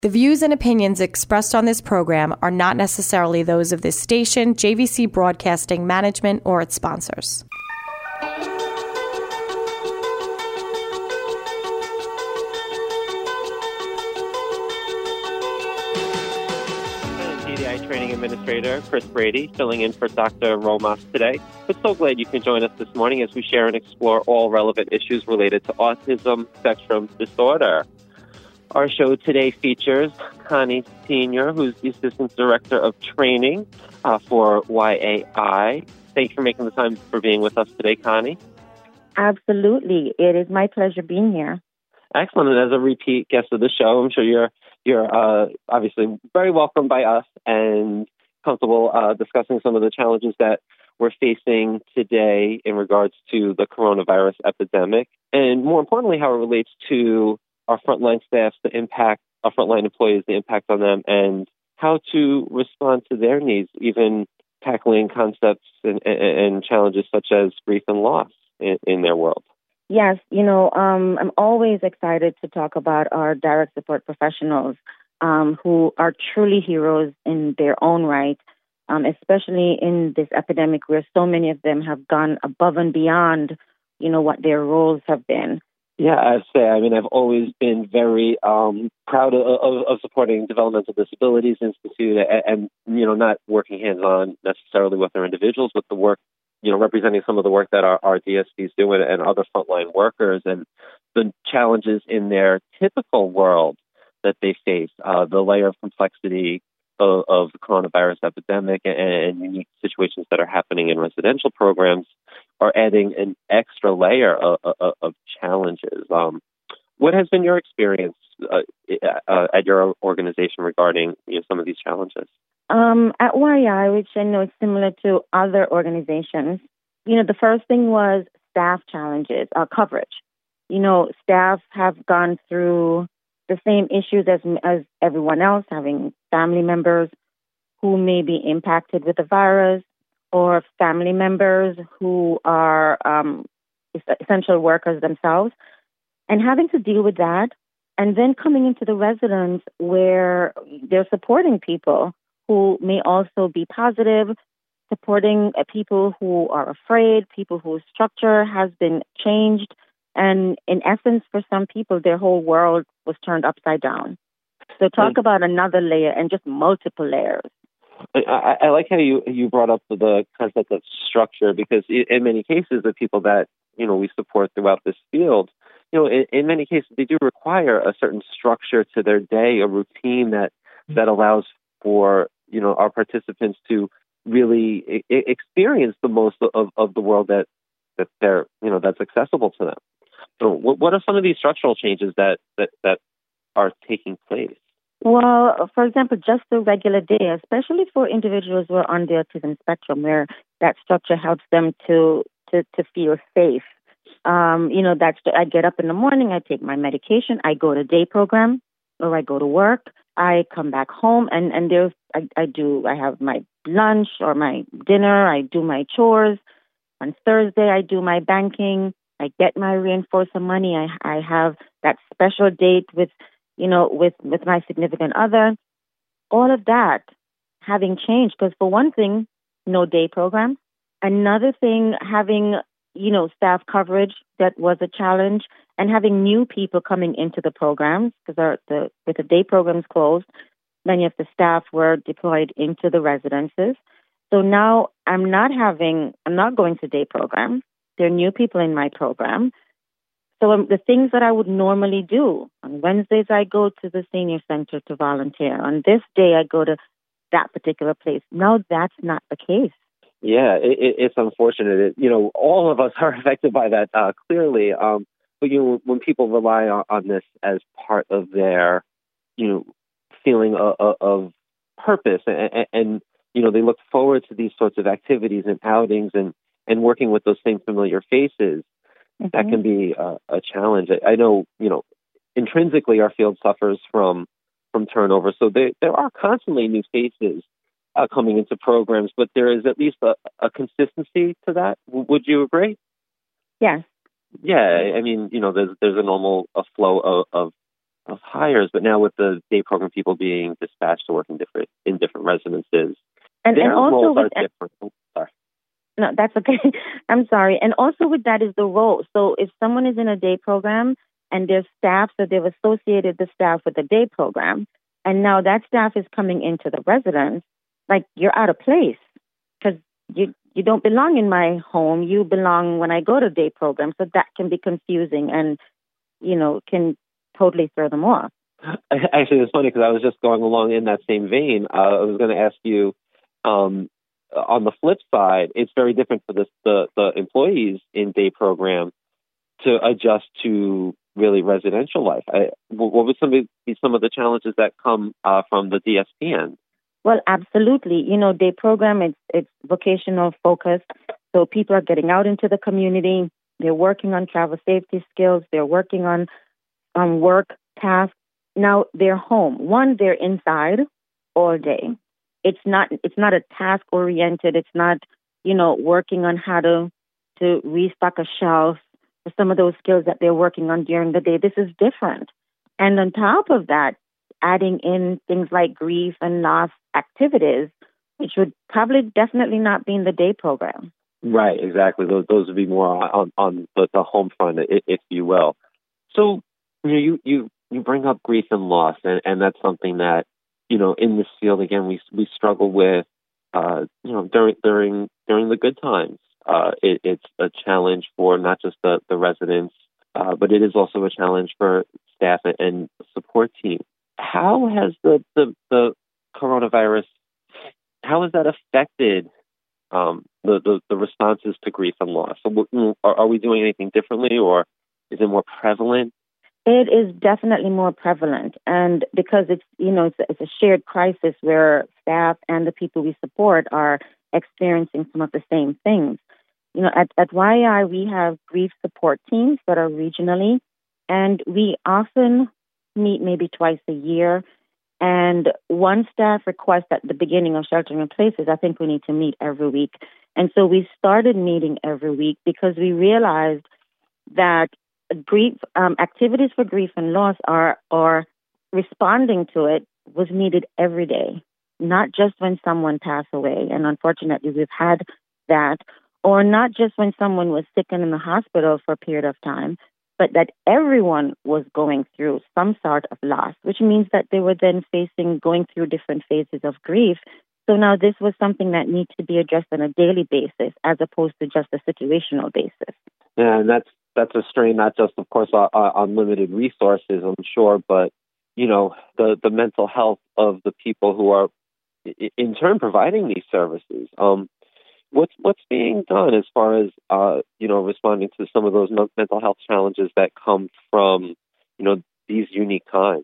The views and opinions expressed on this program are not necessarily those of this station, JVC Broadcasting Management, or its sponsors. TDI Training Administrator Chris Brady, filling in for Dr. Romas today. We're so glad you can join us this morning as we share and explore all relevant issues related to autism spectrum disorder. Our show today features Connie Senior, who's the Assistant Director of Training for YAI. Thank you for making the time for being with us today, Connie. Absolutely. It is my pleasure being here. Excellent. And as a repeat guest of the show, I'm sure you're obviously very welcome by us and comfortable discussing some of the challenges that we're facing today in regards to the coronavirus epidemic, and more importantly, how it relates to our frontline staff, the impact, our frontline employees, the impact on them, and how to respond to their needs, even tackling concepts and challenges such as grief and loss in their world. Yes, I'm always excited to talk about our direct support professionals who are truly heroes in their own right, especially in this epidemic where so many of them have gone above and beyond, what their roles have been. Yeah, I've always been very proud of supporting Developmental Disabilities Institute and not working hands-on necessarily with our individuals, but the work, representing some of the work that our DSPs do and other frontline workers and the challenges in their typical world that they face, the layer of complexity of the coronavirus epidemic and unique situations that are happening in residential programs are adding an extra layer of challenges. What has been your experience at your organization regarding some of these challenges? At YI, which I know is similar to other organizations, the first thing was staff challenges, coverage. Staff have gone through the same issues as everyone else, having family members who may be impacted with the virus, or family members who are essential workers themselves, and having to deal with that, and then coming into the residence where they're supporting people who may also be positive, supporting people who are afraid, people whose structure has been changed, and in essence, for some people, their whole world was turned upside down. So talk about another layer and just multiple layers. I like how you brought up the concept of structure, because in many cases, the people that we support throughout this field, in many cases they do require a certain structure to their day, a routine that allows for our participants to really experience the most of the world that they're that's accessible to them. So what are some of these structural changes that are taking place? Well, for example, just the regular day, especially for individuals who are on the autism spectrum, where that structure helps them to feel safe. I get up in the morning, I take my medication, I go to day program, or I go to work, I come back home, and I have my lunch or my dinner, I do my chores. On Thursday, I do my banking, I get my reinforcer money, I have that special date with my significant other. All of that having changed, because for one thing, no day program. Another thing, having, staff coverage that was a challenge, and having new people coming into the programs, because with the day programs closed, many of the staff were deployed into the residences. So now I'm not going to day program. There are new people in my program. So the things that I would normally do, on Wednesdays I go to the senior center to volunteer. On this day I go to that particular place. Now that's not the case. Yeah, it's unfortunate. All of us are affected by that, clearly. But when people rely on this as part of their, feeling of purpose, and they look forward to these sorts of activities and outings and working with those same familiar faces. That can be a challenge. I know, intrinsically our field suffers from turnover. So there are constantly new faces coming into programs, but there is at least a consistency to that. Would you agree? Yes. Yeah. I mean, there's a normal flow of of hires, but now with the day program people being dispatched to work in different residences, their roles are different. Oh, sorry. No, that's okay. I'm sorry. And also with that is the role. So if someone is in a day program and there's staff, so they've associated the staff with the day program, and now that staff is coming into the residence, like you're out of place because you don't belong in my home. You belong when I go to day program. So that can be confusing and, can totally throw them off. Actually, it's funny because I was just going along in that same vein. I was going to ask you, on the flip side, it's very different for the employees in day program to adjust to really residential life. What would be some of the challenges that come from the DSP end? Well, absolutely. Day program, it's vocational focused. So people are getting out into the community. They're working on travel safety skills. They're working on work tasks. Now they're home. One, they're inside all day. It's not a task oriented. It's not, working on how to restock a shelf or some of those skills that they're working on during the day. This is different. And on top of that, adding in things like grief and loss activities, which would probably definitely not be in the day program. Right, exactly. Those would be more on the home front, if you will. So, you bring up grief and loss, and that's something that, in this field, again, we struggle with, during the good times. It's a challenge for not just the residents, but it is also a challenge for staff and support team. How has the coronavirus, how has that affected the responses to grief and loss? So are we doing anything differently, or is it more prevalent? It is definitely more prevalent, and because it's a shared crisis where staff and the people we support are experiencing some of the same things. At YI we have grief support teams that are regionally, and we often meet maybe twice a year. And one staff request at the beginning of sheltering in place is I think we need to meet every week. And so we started meeting every week because we realized that grief activities for grief and loss are responding to it was needed every day, not just when someone passed away. And unfortunately, we've had that, or not just when someone was sick and in the hospital for a period of time, but that everyone was going through some sort of loss, which means that they were then going through different phases of grief. So now this was something that needs to be addressed on a daily basis as opposed to just a situational basis. Yeah, and that's a strain, not just, of course, on limited resources, I'm sure, but, the mental health of the people who are, in turn, providing these services. What's being done as far as, responding to some of those mental health challenges that come from, these unique times?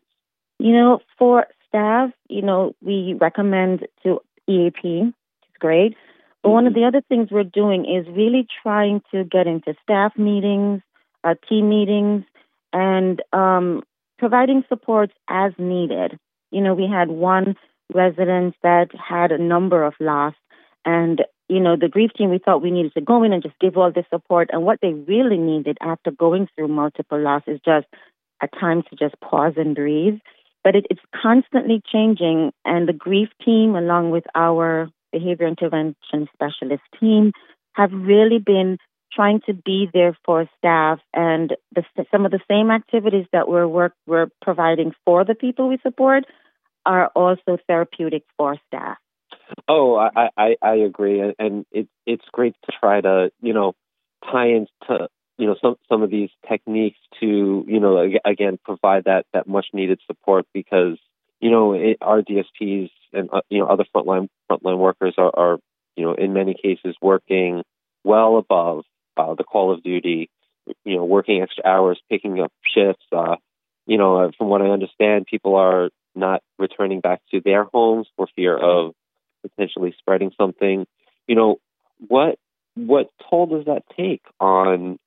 For staff, we recommend to EAP, which is great. But one of the other things we're doing is really trying to get into staff meetings, team meetings, and providing supports as needed. We had one resident that had a number of loss, and the grief team, we thought we needed to go in and just give all this support. And what they really needed after going through multiple losses, just a time to just pause and breathe. But it's constantly changing. And the grief team, along with our behavior intervention specialist team, have really been trying to be there for staff. And some of the same activities that we're providing for the people we support are also therapeutic for staff. Oh, I agree, and it's great to try to tie into some of these techniques to again provide that much needed support, because our DSPs and other frontline workers are in many cases working well above the call of duty, working extra hours, picking up shifts. From what I understand, people are not returning back to their homes for fear of potentially spreading something. What toll does that take on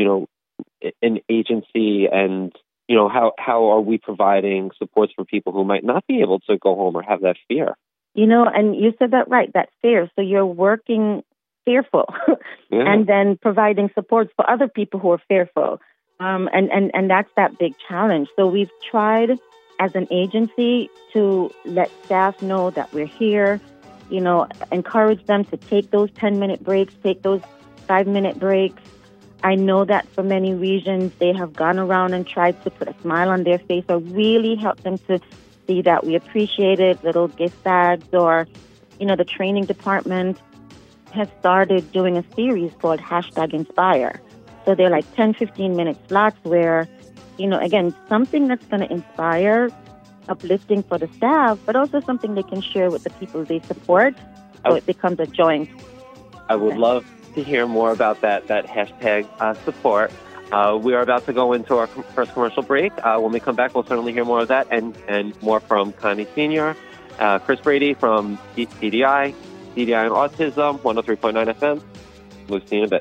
an agency, and how are we providing supports for people who might not be able to go home or have that fear? And you said that right, that fear. So you're working fearful and then providing supports for other people who are fearful. And that's that big challenge. So we've tried as an agency to let staff know that we're here, encourage them to take those 10-minute breaks, take those 5-minute breaks. I know that for many regions, they have gone around and tried to put a smile on their face or really help them to see that we appreciate it, little gift bags, or, the training department has started doing a series called #Inspire. So they're like 10, 15-minute slots where, again, something that's going to inspire, uplifting for the staff, but also something they can share with the people they support, so it becomes a joint. I would love to hear more about that hashtag support. We are about to go into our first commercial break. When we come back, we'll certainly hear more of that and more from Connie Sr., Chris Brady from DDI and Autism, 103.9 FM. We'll see you in a bit.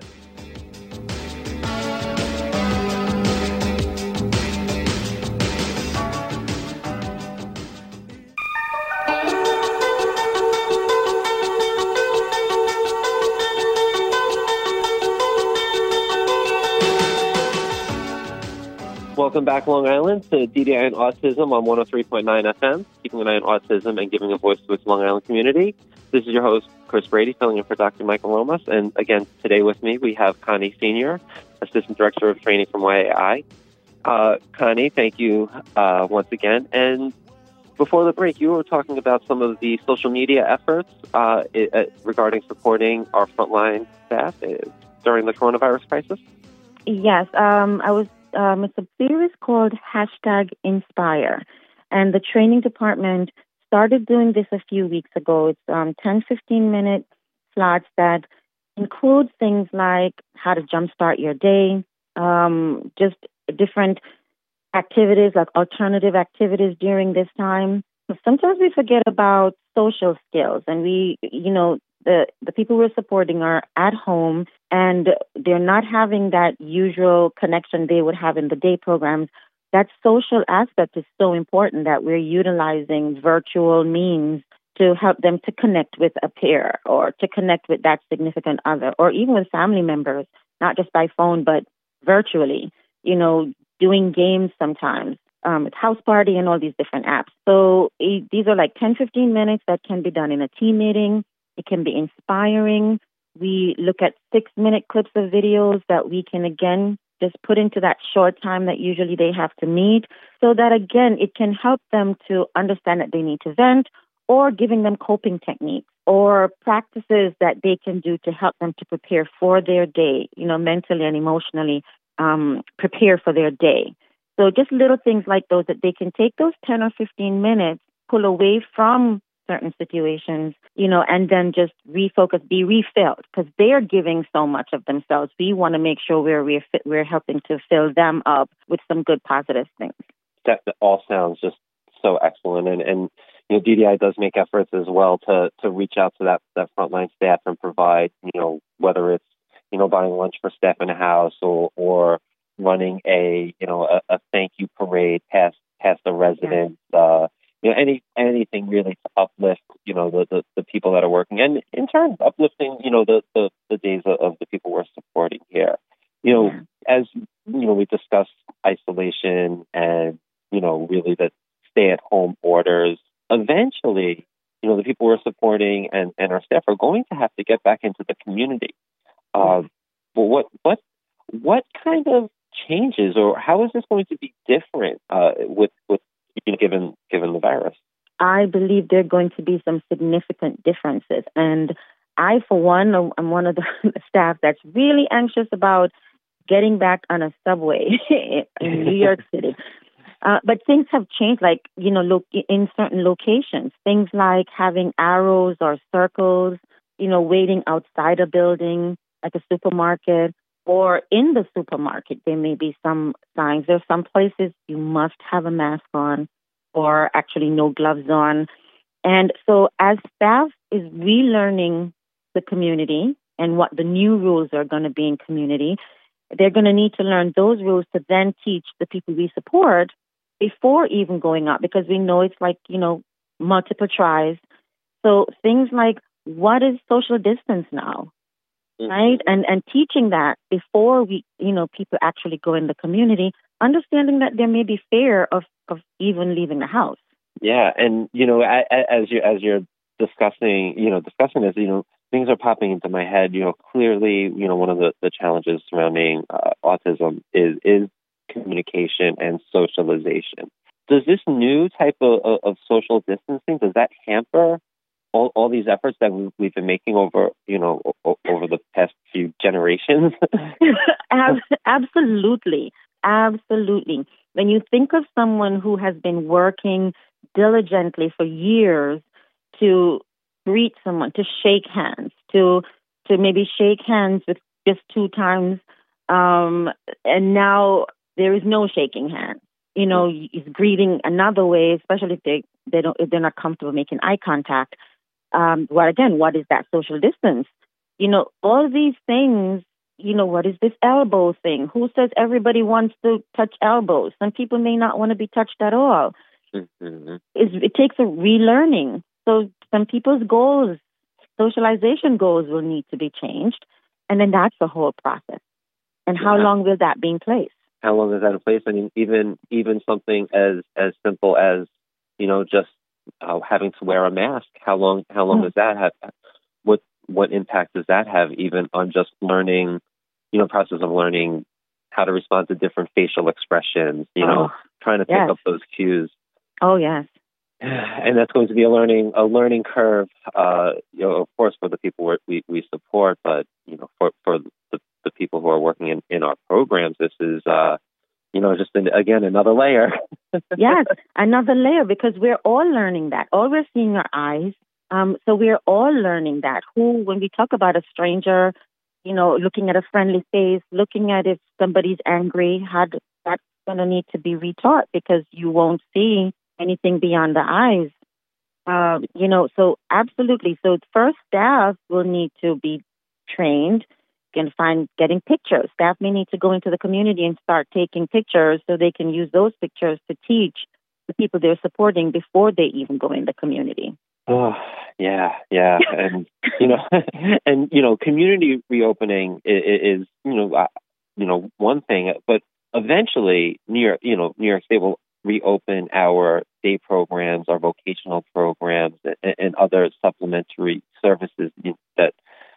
Welcome back, Long Island, to DDI and Autism on 103.9 FM, keeping an eye on autism and giving a voice to its Long Island community. This is your host, Chris Brady, filling in for Dr. Michael Romas. And again, today with me, we have Connie Sr., Assistant Director of Training from YAI. Connie, thank you once again. And before the break, you were talking about some of the social media efforts regarding supporting our frontline staff during the coronavirus crisis. Yes, I was. It's a series called #Inspire, and the training department started doing this a few weeks ago. It's 10, 15-minute slots that include things like how to jumpstart your day, just different activities, like alternative activities during this time. Sometimes we forget about social skills, and the people we're supporting are at home and they're not having that usual connection they would have in the day programs. That social aspect is so important that we're utilizing virtual means to help them to connect with a peer or to connect with that significant other or even with family members, not just by phone, but virtually, doing games sometimes. With House Party and all these different apps. So these are like 10, 15 minutes that can be done in a team meeting. It can be inspiring. We look at 6-minute clips of videos that we can, again, just put into that short time that usually they have to meet so that, again, it can help them to understand that they need to vent or giving them coping techniques or practices that they can do to help them to prepare for their day, mentally and emotionally prepare for their day. So just little things like those that they can take those 10 or 15 minutes, pull away from certain situations, and then just refocus, be refilled, because they're giving so much of themselves. We want to make sure we're helping to fill them up with some good positive things. That all sounds just so excellent. And DDI does make efforts as well to reach out to that frontline staff and provide, whether it's, buying lunch for staff in the house or running a thank you parade past the residents, anything really to uplift, the people that are working, and in turn uplifting, the days of the people we're supporting here. As we discussed isolation and really the stay-at-home orders. Eventually, the people we're supporting and our staff are going to have to get back into the community. But what kind of changes, or how is this going to be different with given the virus? I believe there are going to be some significant differences, and I, for one, I'm one of the staff that's really anxious about getting back on a subway in New York City. But things have changed, like, in certain locations, things like having arrows or circles, waiting outside a building, like a supermarket, or in the supermarket, there may be some signs. There's some places you must have a mask on or actually no gloves on. And so as staff is relearning the community and what the new rules are going to be in community, they're going to need to learn those rules to then teach the people we support before even going out, because we know it's like, multiple tries. So things like, what is social distance now? right? And teaching that before people actually go in the community, understanding that there may be fear of even leaving the house. Yeah, and as you're discussing this, things are popping into my head. Clearly, one of the challenges surrounding autism is communication and socialization. Does this new type of social distancing, does that hamper all these efforts that we've been making over the past few generations? Absolutely. When you think of someone who has been working diligently for years to greet someone, to shake hands, to maybe shake hands with just 2 times, and now there is no shaking hands. Is greeting another way, especially if they're not comfortable making eye contact. What is that social distance? All these things. What is this elbow thing? Who says everybody wants to touch elbows? Some people may not want to be touched at all. Mm-hmm. It takes a relearning. So some people's goals, socialization goals, will need to be changed. And then that's the whole process. And how long will that be in place? How long is that in place? I mean, even something as simple as, just having to wear a mask. How long does that have? What impact does that have even on just learning, process of learning how to respond to different facial expressions, trying to pick up those cues. Oh, yes. And that's going to be a learning curve, of course, for the people we support, but, for the people who are working in our programs, this is, just again, another layer. Yes, another layer, because we're all learning that. All we're seeing are eyes. So we're all learning that. When we talk about a stranger, looking at a friendly face, looking at if somebody's angry, that's going to need to be retaught, because you won't see anything beyond the eyes. So absolutely. So first, staff will need to be trained. Getting pictures. Staff may need to go into the community and start taking pictures so they can use those pictures to teach the people they're supporting before they even go in the community. Oh, yeah. And, community reopening is one thing, but eventually New York State will reopen our day programs, our vocational programs, and other supplementary services that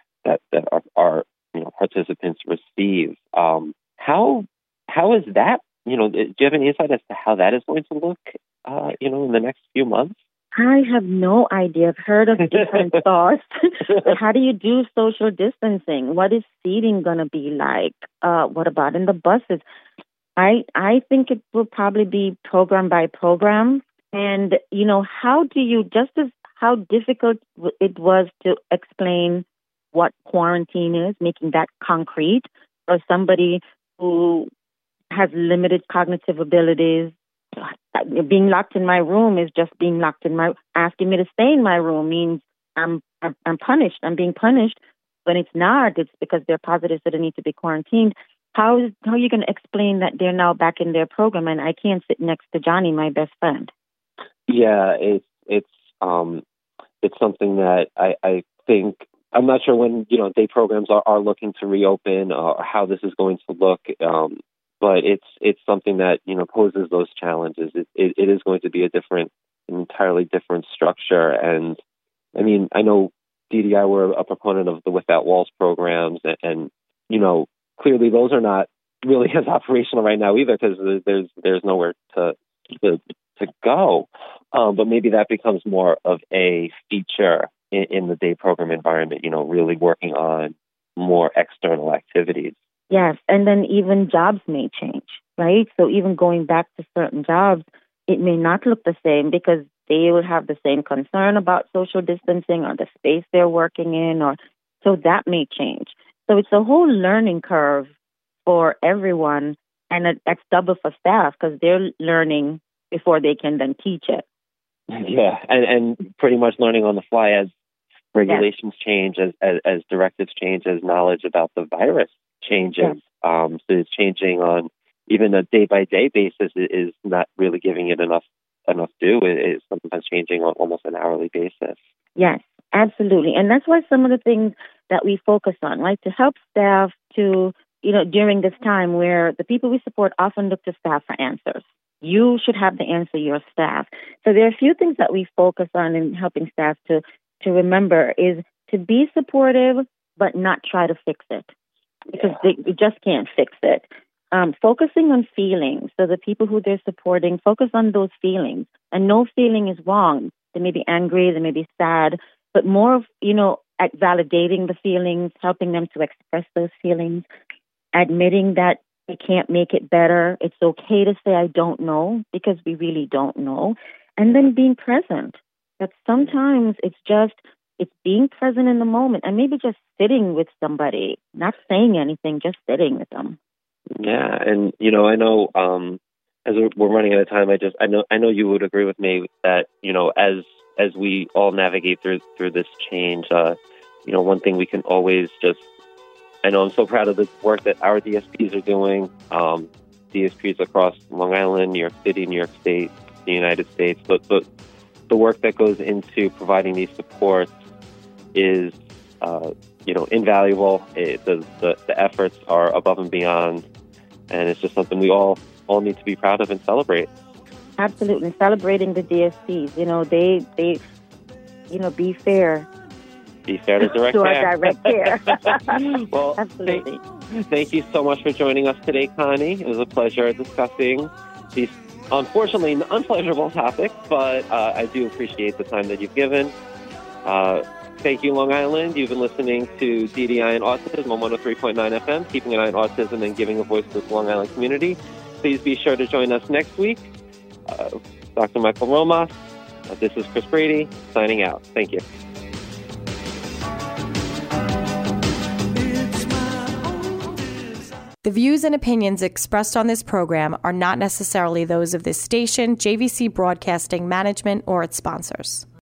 our participants receive. How is that? Do you have any insight as to how that is going to look, in the next few months? I have no idea. I've heard of different thoughts. How do you do social distancing? What is seating going to be like? What about in the buses? I think it will probably be program by program. And, how difficult it was to explain what quarantine is, making that concrete for somebody who has limited cognitive abilities. Being locked in my room is just being locked in asking me to stay in my room means I'm punished. I'm being punished. When it's not, it's because they're positive, so they need to be quarantined. How are you going to explain that they're now back in their program and I can't sit next to Johnny, my best friend? Yeah, it's something that I think, I'm not sure when day programs are looking to reopen or how this is going to look. But it's something that poses those challenges. It is going to be an entirely different structure. And I mean, I know DDI were a proponent of the Without Walls programs, and clearly those are not really as operational right now either, because there's nowhere to go. But maybe that becomes more of a feature in the day program environment. Really working on more external activities. Yes, and then even jobs may change, right? So even going back to certain jobs, it may not look the same because they will have the same concern about social distancing or the space they're working in, so that may change. So it's a whole learning curve for everyone, and that's double for staff because they're learning before they can then teach it. Yeah, and pretty much learning on the fly as regulations change, as directives change, as knowledge about the virus changes. Yes. So it's changing on even a day-by-day basis is not really giving it enough due. It's sometimes changing on almost an hourly basis. Yes, absolutely. And that's why some of the things that we focus on, right? To help staff to, during this time where the people we support often look to staff for answers. You should have the answer, your staff. So there are a few things that we focus on in helping staff to remember is to be supportive, but not try to fix it, because they just can't fix it. Focusing on feelings. So the people who they're supporting, focus on those feelings. And no feeling is wrong. They may be angry, they may be sad, but more of, at validating the feelings, helping them to express those feelings, admitting that they can't make it better. It's okay to say, I don't know, because we really don't know. And then being present. That sometimes it's being present in the moment and maybe just sitting with somebody, not saying anything, just sitting with them. Yeah. And, I know, as we're running out of time, I know you would agree with me that, as we all navigate through this change, one thing we can always I know I'm so proud of the work that our DSPs are doing, DSPs across Long Island, New York City, New York State, the United States, but the work that goes into providing these supports is, invaluable. The efforts are above and beyond, and it's just something we all need to be proud of and celebrate. Absolutely. Celebrating the DSPs. They be fair. Be fair to direct to care. Our direct care. Well, absolutely. Thank you so much for joining us today, Connie. It was a pleasure discussing these, unfortunately, unpleasurable topics, but I do appreciate the time that you've given. Thank you, Long Island. You've been listening to DDI and Autism on 103.9 FM, keeping an eye on autism and giving a voice to the Long Island community. Please be sure to join us next week. Dr. Michael Romas. This is Chris Brady, signing out. Thank you. The views and opinions expressed on this program are not necessarily those of this station, JVC Broadcasting Management, or its sponsors.